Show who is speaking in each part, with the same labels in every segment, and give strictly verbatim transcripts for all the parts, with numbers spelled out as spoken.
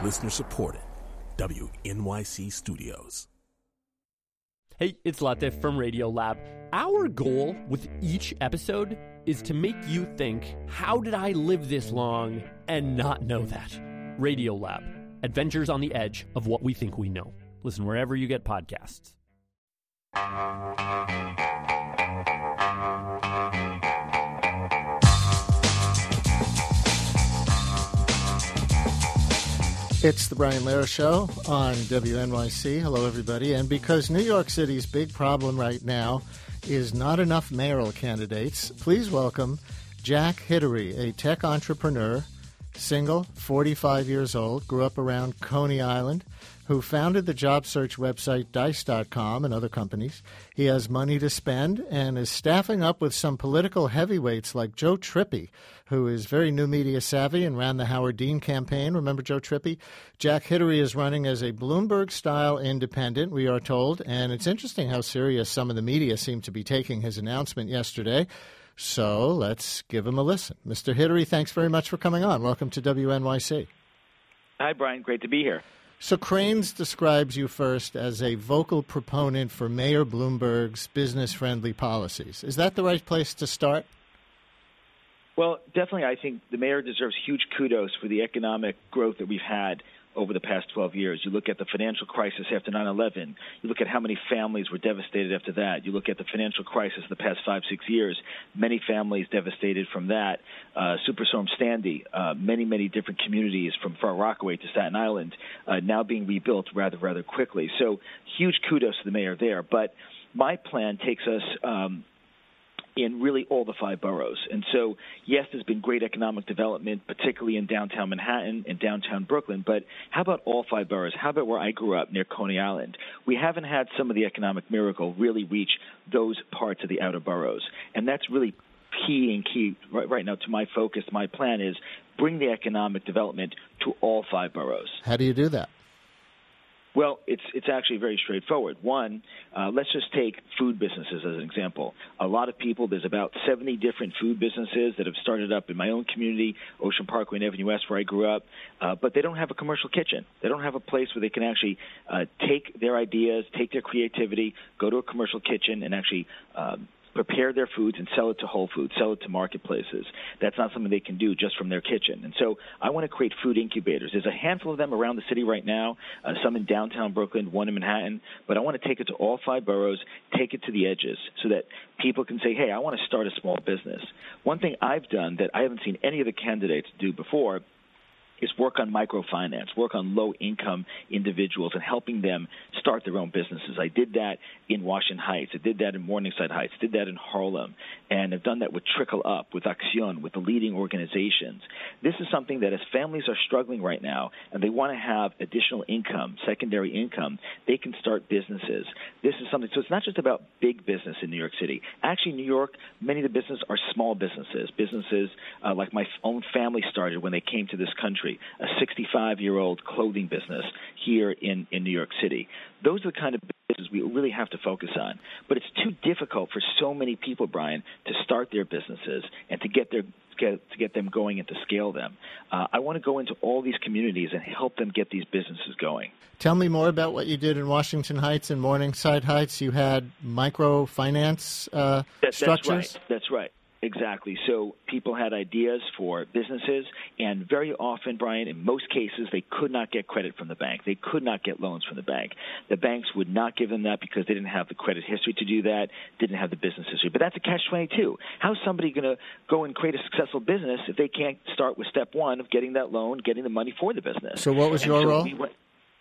Speaker 1: Listener supported. W N Y C Studios.
Speaker 2: Hey, it's Latif from Radiolab. Our goal with each episode is to make you think, how did I live this long and not know that? Radiolab, adventures on the edge of what we think we know. Listen wherever you get podcasts.
Speaker 3: It's the Brian Lehrer Show on W N Y C. Hello, everybody. And because New York City's big problem right now is not enough mayoral candidates, please welcome Jack Hidary, a tech entrepreneur, single, forty-five years old, grew up around Coney Island, who founded the job search website Dice dot com and other companies. He has money to spend and is staffing up with some political heavyweights like Joe Trippi, who is very new media savvy and ran the Howard Dean campaign. Remember Joe Trippi? Jack Hidary is running as a Bloomberg-style independent, we are told, and it's interesting how serious some of the media seem to be taking his announcement yesterday. So let's give him a listen. Mister Hidary, thanks very much for coming on. Welcome to W N Y C.
Speaker 4: Hi, Brian. Great to be here.
Speaker 3: So Crain's describes you first as a vocal proponent for Mayor Bloomberg's business-friendly policies. Is that the right place to start?
Speaker 4: Well, definitely I think the mayor deserves huge kudos for the economic growth that we've had over the past twelve years. You look at the financial crisis after nine eleven. You look at how many families were devastated after that. You look at the financial crisis the past five, six years. Many families devastated from that. Uh, Superstorm Sandy, uh, many, many different communities from Far Rockaway to Staten Island uh, now being rebuilt rather, rather quickly. So huge kudos to the mayor there. But my plan takes us um, in really all the five boroughs. And so, yes, there's been great economic development, particularly in downtown Manhattan and downtown Brooklyn, but how about all five boroughs? How about where I grew up, near Coney Island? We haven't had some of the economic miracle really reach those parts of the outer boroughs. And that's really key and key right, right now to my focus. My plan is bring the economic development to all five boroughs.
Speaker 3: How do you do that?
Speaker 4: Well, it's it's actually very straightforward. One, uh, let's just take food businesses as an example. A lot of people, there's about seventy different food businesses that have started up in my own community, Ocean Parkway and Avenue West, where I grew up, uh, but they don't have a commercial kitchen. They don't have a place where they can actually uh, take their ideas, take their creativity, go to a commercial kitchen and actually um, prepare their foods and sell it to Whole Foods, sell it to marketplaces. That's not something they can do just from their kitchen. And so I want to create food incubators. There's a handful of them around the city right now, uh, some in downtown Brooklyn, one in Manhattan, but I want to take it to all five boroughs, take it to the edges so that people can say, hey, I want to start a small business. One thing I've done that I haven't seen any of the candidates do before is work on microfinance, work on low-income individuals and helping them start their own businesses. I did that in Washington Heights. I did that in Morningside Heights. I did that in Harlem. And I've done that with Trickle Up, with Acción, with the leading organizations. This is something that as families are struggling right now and they want to have additional income, secondary income, they can start businesses. This is something, so it's not just about big business in New York City. Actually, in New York, many of the businesses are small businesses, businesses uh, like my own family started when they came to this country. A sixty-five-year-old clothing business here in, in New York City. Those are the kind of businesses we really have to focus on. But it's too difficult for so many people, Brian, to start their businesses and to get their get, to get them going and to scale them. Uh, I want to go into all these communities and help them get these businesses going.
Speaker 3: Tell me more about what you did in Washington Heights and Morningside Heights. You had microfinance uh,
Speaker 4: that,
Speaker 3: structures?
Speaker 4: That's right. That's right. Exactly. So people had ideas for businesses, and very often, Brian, in most cases, they could not get credit from the bank. They could not get loans from the bank. The banks would not give them that because they didn't have the credit history to do that, didn't have the business history. But that's a catch twenty-two. How's somebody going to go and create a successful business if they can't start with step one of getting that loan, getting the money for the business?
Speaker 3: So what was
Speaker 4: and
Speaker 3: your
Speaker 4: so
Speaker 3: role?
Speaker 4: We went,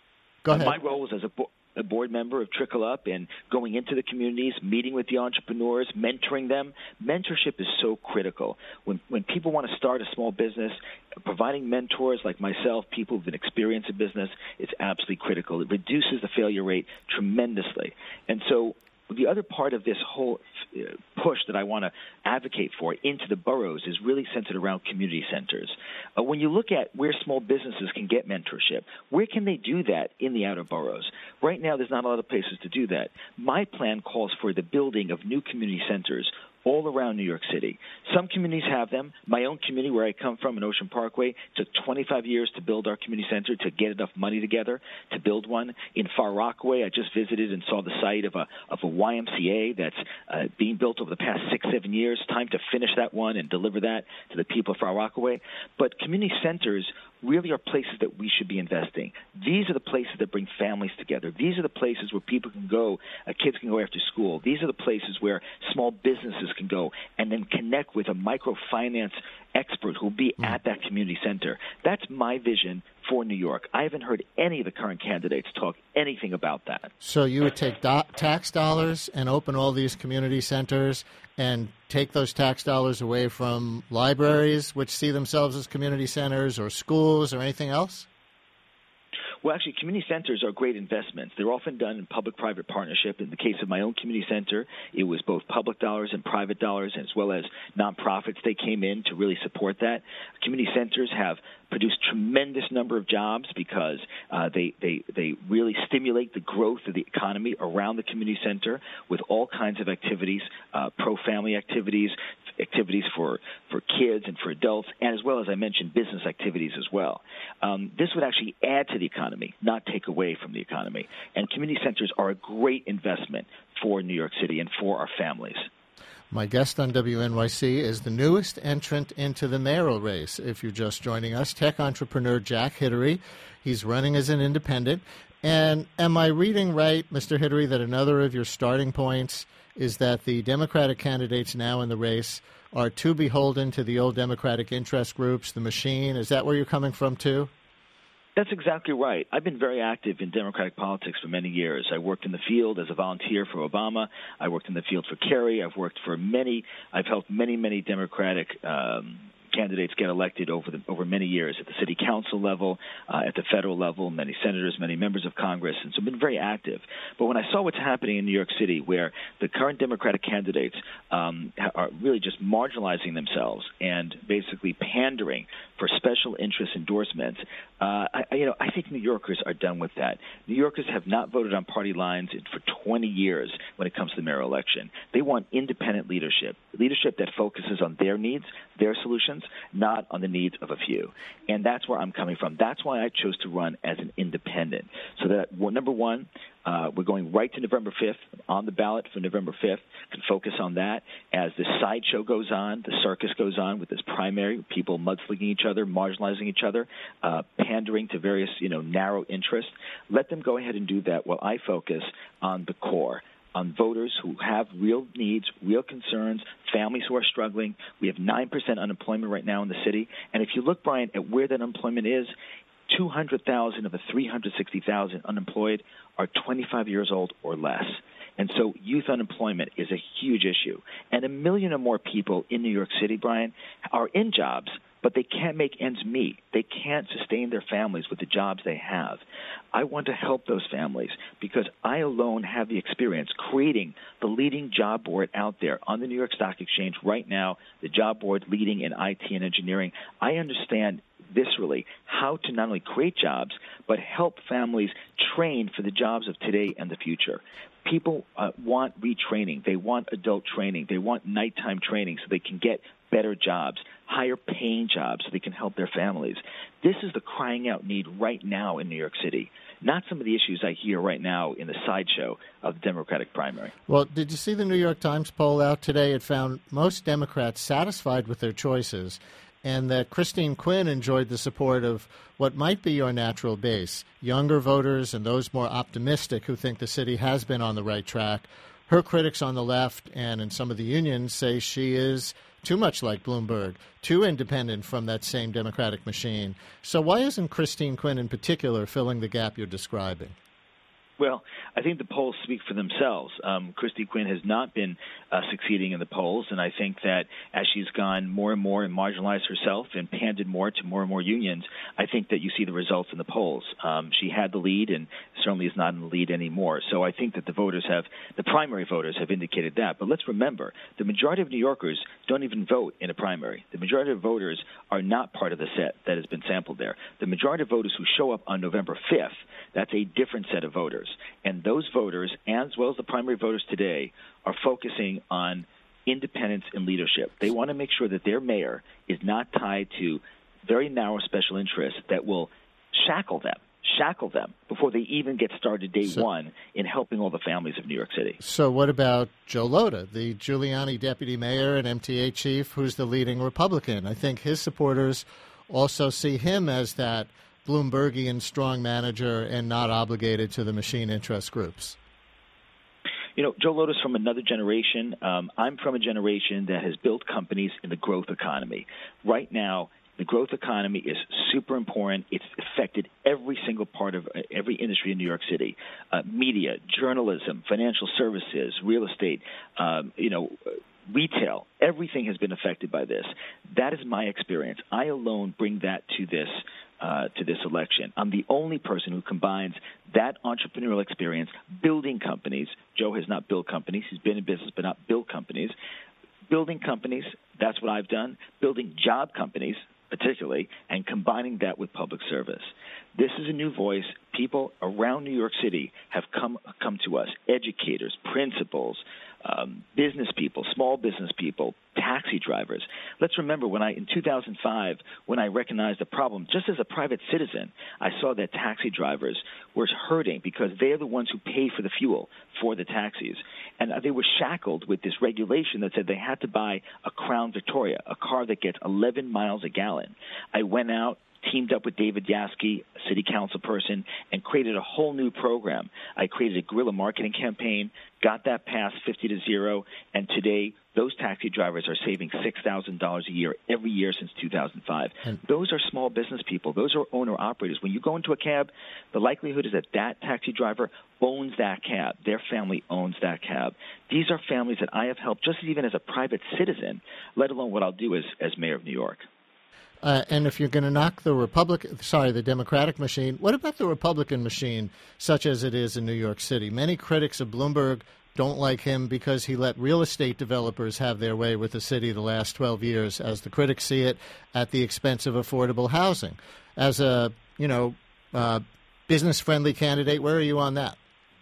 Speaker 3: Go
Speaker 4: uh,
Speaker 3: ahead.
Speaker 4: My role was as a bo- a board member of Trickle Up and going into the communities, meeting with the entrepreneurs, mentoring them. Mentorship is so critical. When when people want to start a small business, providing mentors like myself, people who've been experienced in business, it's absolutely critical. It reduces the failure rate tremendously. And so the other part of this whole push that I want to advocate for into the boroughs is really centered around community centers. Uh, when you look at where small businesses can get mentorship, where can they do that in the outer boroughs? Right now, there's not a lot of places to do that. My plan calls for the building of new community centers all around New York City. Some communities have them. My own community, where I come from in Ocean Parkway, took twenty-five years to build our community center, to get enough money together to build one. In Far Rockaway, I just visited and saw the site of a of a Y M C A that's uh, being built over the past six, seven years. Time to finish that one and deliver that to the people of Far Rockaway. But community centers really are places that we should be investing. These are the places that bring families together. These are the places where people can go, uh, kids can go after school. These are the places where small businesses can go and then connect with a microfinance expert who will be mm. at that community center. That's my vision for New York. I haven't heard any of the current candidates talk anything about that.
Speaker 3: So you would take do- tax dollars and open all these community centers and take those tax dollars away from libraries, which see themselves as community centers, or schools, or anything else?
Speaker 4: Well, actually, community centers are great investments. They're often done in public-private partnership. In the case of my own community center, it was both public dollars and private dollars, as well as nonprofits. They came in to really support that. Community centers have produced tremendous number of jobs because uh, they, they, they really stimulate the growth of the economy around the community center with all kinds of activities, uh, pro-family activities, activities for, for kids and for adults, and as well as I mentioned, business activities as well. Um, this would actually add to the economy, not take away from the economy. And community centers are a great investment for New York City and for our families.
Speaker 3: My guest on W N Y C is the newest entrant into the mayoral race. If you're just joining us, tech entrepreneur Jack Hidary. He's running as an independent. And am I reading right, Mister Hidary, that another of your starting points is that the Democratic candidates now in the race are too beholden to the old Democratic interest groups, the machine? Is that where you're coming from, too?
Speaker 4: That's exactly right. I've been very active in Democratic politics for many years. I worked in the field as a volunteer for Obama. I worked in the field for Kerry. I've worked for many – I've helped many, many Democratic um, candidates get elected over the, over many years at the city council level, uh, at the federal level, many senators, many members of Congress, and so I've been very active. But when I saw what's happening in New York City, where the current Democratic candidates um, are really just marginalizing themselves and basically pandering for special interest endorsements, uh, I, you know, I think New Yorkers are done with that. New Yorkers have not voted on party lines for twenty years when it comes to the mayoral election. They want independent leadership, leadership that focuses on their needs, their solutions, not on the needs of a few. And that's where I'm coming from. That's why I chose to run as an independent. So that, well, number one, uh, we're going right to November fifth, on the ballot for November fifth, can focus on that. As the sideshow goes on, the circus goes on with this primary, people mudslinging each other, marginalizing each other, uh, pandering to various, you know, narrow interests. Let them go ahead and do that while I focus on the core, on voters who have real needs, real concerns, families who are struggling. We have nine percent unemployment right now in the city. And if you look, Brian, at where that unemployment is, two hundred thousand of the three hundred sixty thousand unemployed are twenty-five years old or less. And so youth unemployment is a huge issue. And a million or more people in New York City, Brian, are in jobs, but they can't make ends meet. They can't sustain their families with the jobs they have. I want to help those families because I alone have the experience creating the leading job board out there on the New York Stock Exchange right now, the job board leading in I T and engineering. I understand viscerally how to not only create jobs, but help families train for the jobs of today and the future. People uh, want retraining. They want adult training. They want nighttime training so they can get better jobs, higher paying jobs so they can help their families. This is the crying out need right now in New York City, not some of the issues I hear right now in the sideshow of the Democratic primary.
Speaker 3: Well, did you see the New York Times poll out today? It found most Democrats satisfied with their choices and that Christine Quinn enjoyed the support of what might be your natural base, younger voters and those more optimistic who think the city has been on the right track. Her critics on the left and in some of the unions say she is too much like Bloomberg, too independent from that same Democratic machine. So why isn't Christine Quinn in particular filling the gap you're describing?
Speaker 4: Well, I think the polls speak for themselves. Um, Christy Quinn has not been uh, succeeding in the polls, and I think that as she's gone more and more and marginalized herself and pandered more to more and more unions, I think that you see the results in the polls. Um, she had the lead and certainly is not in the lead anymore. So I think that the voters have, the primary voters have indicated that. But let's remember, the majority of New Yorkers don't even vote in a primary. The majority of voters are not part of the set that has been sampled there. The majority of voters who show up on November fifth, that's a different set of voters. And those voters, as well as the primary voters today, are focusing on independence and leadership. They want to make sure that their mayor is not tied to very narrow special interests that will shackle them, shackle them before they even get started day
Speaker 3: so,
Speaker 4: one in helping all the families of New York City.
Speaker 3: So what about Joe Lhota, the Giuliani deputy mayor and M T A chief, who's the leading Republican? I think his supporters also see him as that Bloombergian strong manager and not obligated to the machine interest groups.
Speaker 4: You know, Joe Lhota's from another generation. Um, I'm from a generation that has built companies in the growth economy. Right now, the growth economy is super important. It's affected every single part of uh, every industry in New York City. Uh, media, journalism, financial services, real estate, um, you know, retail. Everything has been affected by this. That is my experience. I alone bring that to this Uh, to this election. I'm the only person who combines that entrepreneurial experience, building companies. Joe has not built companies. He's been in business but not built companies. Building companies, that's what I've done. Building job companies, particularly, and combining that with public service. This is a new voice. People around New York City have come come to us, educators, principals, um, business people, small business people, taxi drivers. Let's remember when I, in two thousand five, when I recognized the problem, just as a private citizen, I saw that taxi drivers were hurting because they're the ones who pay for the fuel for the taxis. And they were shackled with this regulation that said they had to buy a Crown Victoria, a car that gets eleven miles a gallon. I went out, teamed up with David Yaski, a city council person, and created a whole new program. I created a guerrilla marketing campaign, got that passed fifty to zero, and today those taxi drivers are saving six thousand dollars a year every year since two thousand five. And those are small business people. Those are owner-operators. When you go into a cab, the likelihood is that that taxi driver owns that cab. Their family owns that cab. These are families that I have helped just even as a private citizen, let alone what I'll do as, as mayor of New York.
Speaker 3: Uh, and if you're going to knock the Republican, sorry, the Democratic machine, what about the Republican machine, such as it is in New York City? Many critics of Bloomberg don't like him because he let real estate developers have their way with the city the last twelve years, as the critics see it, at the expense of affordable housing. As a, you know, uh, business-friendly candidate, where are you on that?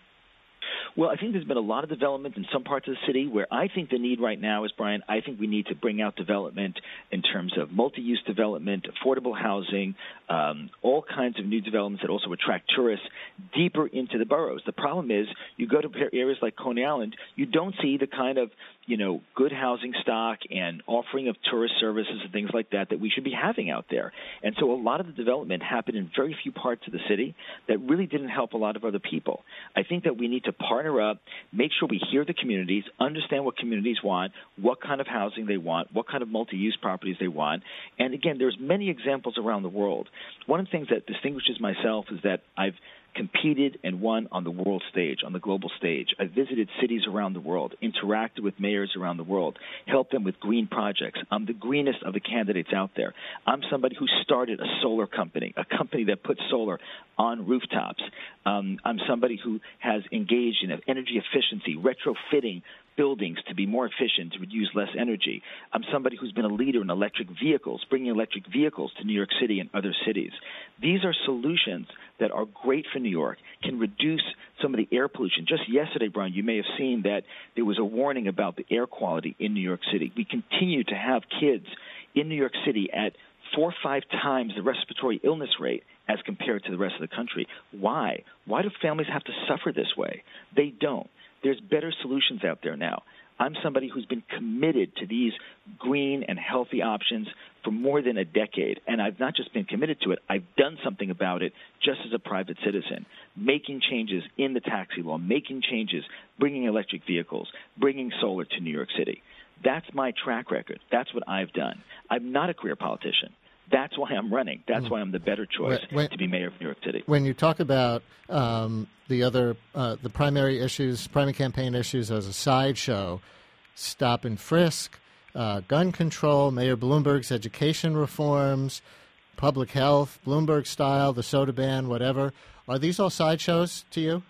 Speaker 4: Well, I think there's been a lot of development in some parts of the city where I think the need right now is, Brian, I think we need to bring out development in terms of multi-use development, affordable housing, um, all kinds of new developments that also attract tourists deeper into the boroughs. The problem is you go to areas like Coney Island, you don't see the kind of, you know, good housing stock and offering of tourist services and things like that that we should be having out there. And so a lot of the development happened in very few parts of the city that really didn't help a lot of other people. I think that we need to partner up, make sure we hear the communities, understand what communities want, what kind of housing they want, what kind of multi-use properties they want. And again, there's many examples around the world. One of the things that distinguishes myself is that I've competed and won on the world stage, on the global stage. I visited cities around the world, interacted with mayors around the world, helped them with green projects. I'm the greenest of the candidates out there. I'm somebody who started a solar company, a company that puts solar on rooftops. Um, I'm somebody who has engaged in energy efficiency, retrofitting buildings to be more efficient, to use less energy. I'm somebody who's been a leader in electric vehicles, bringing electric vehicles to New York City and other cities. These are solutions that are great for New York, can reduce some of the air pollution. Just yesterday, Brian, you may have seen that there was a warning about the air quality in New York City. We continue to have kids in New York City at four or five times the respiratory illness rate as compared to the rest of the country. Why? Why do families have to suffer this way? They don't. There's better solutions out there now. I'm somebody who's been committed to these green and healthy options for more than a decade, and I've not just been committed to it, I've done something about it just as a private citizen, making changes in the taxi law, making changes, bringing electric vehicles, bringing solar to New York City. That's my track record. That's what I've done. I'm not a career politician. That's why I'm running. That's why I'm the better choice when, to be mayor of New York City.
Speaker 3: When you talk about um, the other, uh, the primary issues, primary campaign issues as a sideshow, stop and frisk, uh, gun control, Mayor Bloomberg's education reforms, public health, Bloomberg style, the soda ban, whatever, are these all sideshows to you?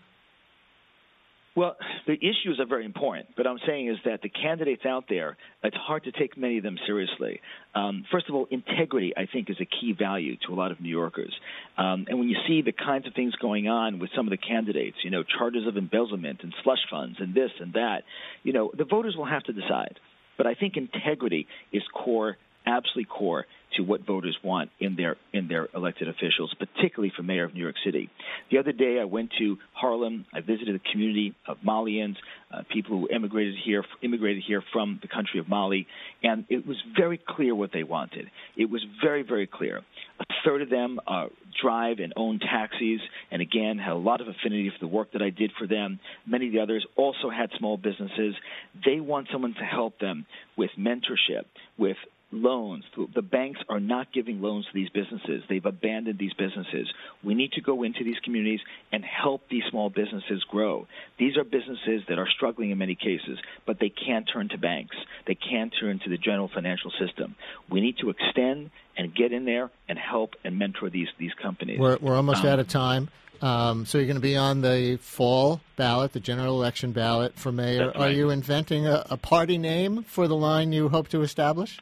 Speaker 4: Well, the issues are very important, but I'm saying is that the candidates out there, it's hard to take many of them seriously. Um, first of all, integrity, I think, is a key value to a lot of New Yorkers. Um, and when you see the kinds of things going on with some of the candidates, you know, charges of embezzlement and slush funds and this and that, you know, the voters will have to decide. But I think integrity is core, absolutely core to what voters want in their in their elected officials, particularly for mayor of New York City. The other day I went to Harlem. I visited a community of Malians, uh, people who immigrated here, immigrated here from the country of Mali, and it was very clear what they wanted. It was very, very clear. A third of them uh, drive and own taxis, and again, had a lot of affinity for the work that I did for them. Many of the others also had small businesses. They want someone to help them with mentorship, with loans. The banks are not giving loans to these businesses. They've abandoned these businesses. We need to go into these communities and help these small businesses grow. These are businesses that are struggling in many cases, but they can't turn to banks. They can't turn to the general financial system. We need to extend and get in there and help and mentor these, these companies.
Speaker 3: We're, we're almost
Speaker 4: um,
Speaker 3: out of time. Um, so you're going to be on the fall ballot, the general election ballot for mayor.
Speaker 4: That's
Speaker 3: Are
Speaker 4: right.
Speaker 3: you inventing a, a party name for the line you hope to establish?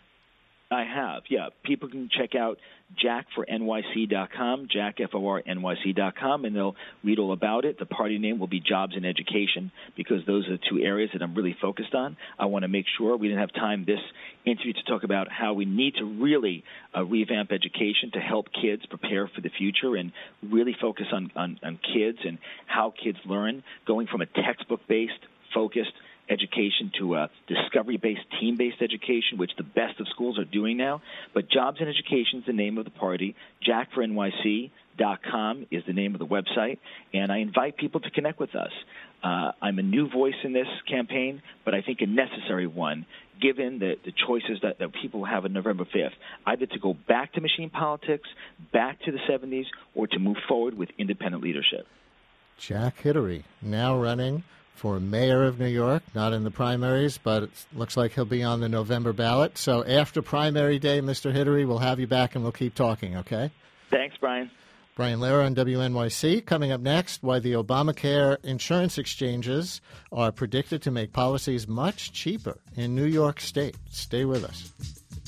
Speaker 4: I have, yeah. People can check out jack for N Y C dot com, Jack, F O R N Y C dot com, and they'll read all about it. The party name will be Jobs and Education, because those are the two areas that I'm really focused on. I want to make sure we didn't have time this interview to talk about how we need to really uh, revamp education to help kids prepare for the future and really focus on, on, on kids and how kids learn, going from a textbook-based, focused education to a discovery-based, team-based education, which the best of schools are doing now. But Jobs and Education is the name of the party. Jack for N Y C dot com is the name of the website, and I invite people to connect with us. Uh, I'm a new voice in this campaign, but I think a necessary one, given the, the choices that, that people have on November fifth, either to go back to machine politics, back to the seventies, or to move forward with independent leadership.
Speaker 3: Jack Hidary, now running for mayor of New York, not in the primaries, but it looks like he'll be on the November ballot. So after primary day, Mister Hidary, we'll have you back and we'll keep talking, okay?
Speaker 4: Thanks, Brian.
Speaker 3: Brian Lehrer on W N Y C. Coming up next, why the Obamacare insurance exchanges are predicted to make policies much cheaper in New York State. Stay with us.